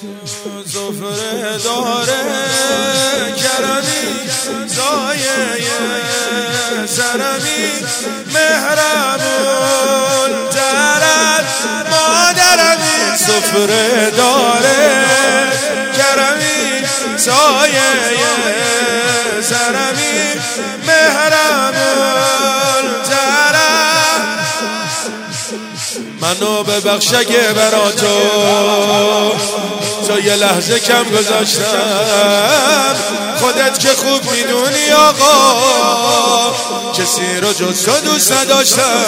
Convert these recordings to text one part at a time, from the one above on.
سفره داره کرمی سایه سرمی مهربون ترد مادرمی سفره داره کرمی سایه سرمی مهربون ترد منو ببخش اگه برا تو یه لحظه کم گذاشتم خودت که خوب میدونی آقا کسی رو جز تو دوست نداشتم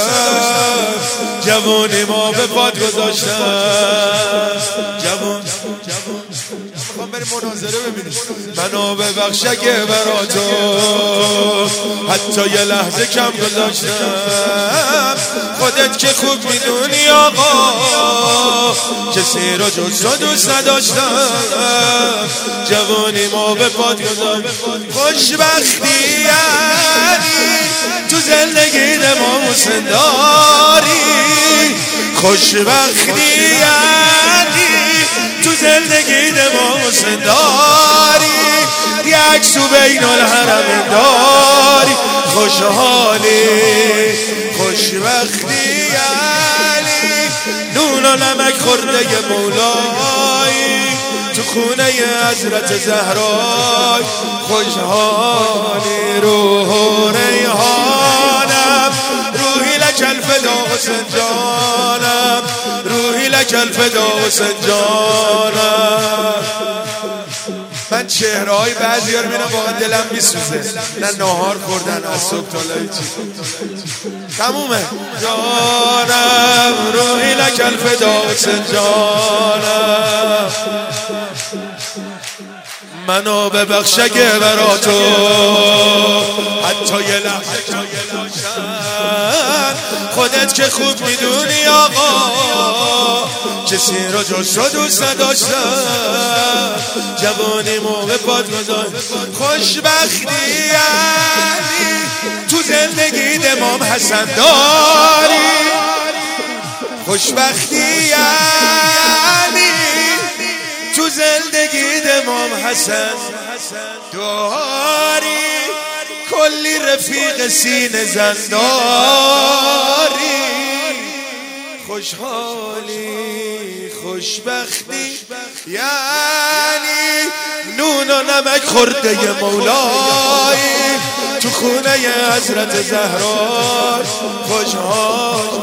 جوانی ما به پاد گذاشتم جوان میخوام بریم مناظره ببینیم منو ببخش اگه برا تو حتی یه لحظه کم گذاشتم خودت که خوب میدونی آقا کسی رو جز تو دوست نداشتم جوانی ما به پاد گذاشتم خوشبختی یعنی تو زندگی نماموسن داری خوشبختی یعنی تو زندگی نماموسن داری یک سو بین الحرم داری خوشحالی خوشبختی یعنی نون و نمک خورده مولایی تو خونه حضرت زهرای خوشحالی روح و ریحانم روحی لک الفدا حسین جانم روحی لک الفدا حسین جانم من چهرهای بعضی ها رو میبینم واقعا دلم میسوزه نه ناهار خوردن از صبح تا لایچی تمومه جانم روحی لک الفدا حسین جانم منو ببخش اگه برا تو حتی یه لحظه خودت که خوب میدونی آقا کسی رو جز تو دوست نداشتم جوانی موقع پاد گذاشت خوشبختی یعنی تو زندگی امام حسن داری خوشبختی یعنی تو زندگی امام حسن داری کلی رفیق سینه زنداری خوشحالی خوشبختی یعنی نون و نمک خورده مولایی تو خونه حضرت زهرا خوشحال